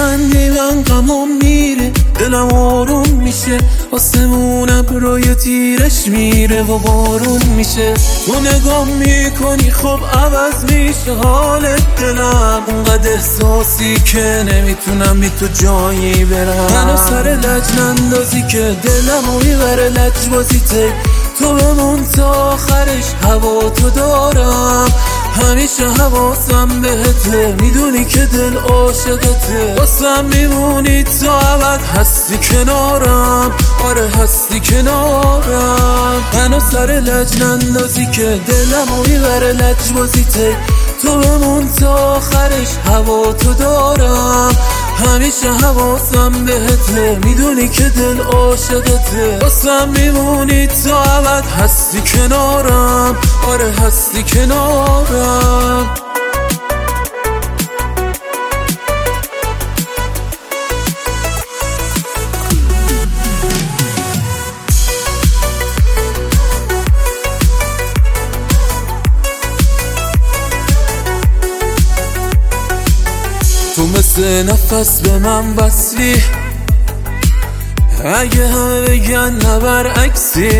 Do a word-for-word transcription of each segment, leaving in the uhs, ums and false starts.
میخندی من غمم میره، دلم آروم میشه، آسمون ابرای تیرش میره و بارون میشه. تو نگام میکنی خب عوض میشه حالت دلم، اونقدر احساسی که نمیتونم بی تو جایی برم. منو سر لج نندازی که دلمو میبره لجبازیته، تو بمون تا آخرش هوا تو دارم، همیشه حواسم بهته، میدونی که دل عاشقته، واسم میمونی تا ابد، هستی کنارم، آره هستی کنارم. منو سر لج نندازی که دلمو میبره لجبازیته، تو بمون تا آخرش هوا تو دارم، همیشه حواسم بهته، میدونی که دل عاشقته، واسم میمونی تا ابد، هستی کنارم، آره هستی کنارم. تو مثل نفس به من وصلی، اگه همه بگن نه برعکسی،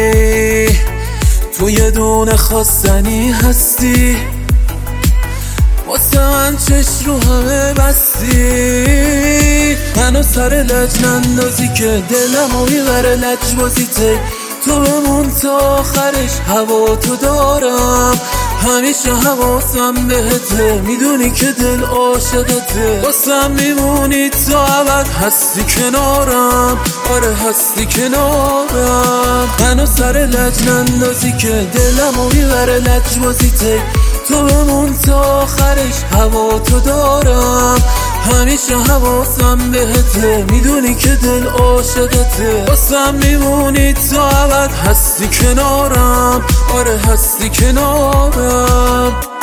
تو یه دونه خواستنی هستی، واسه من چشم رو همه بستی. منو سر لج نندازی که دلمو میبره لجبازیته، تو بمون تا آخرش هوا تو دارم، همیشه حواسم بهته، میدونی که دل عاشقته، واسم میمونی تا ابد، هستی کنارم، آره هستی کنارم. منو سر لج نندازی که دلمو میبره لجبازیته، تو بمون تا آخرش هوا تو دارم، همیشه حواسم بهته، میدونی که دل عاشقته، واسم میمونی تا ابد، هستی کنارم، آره هستی کنارم.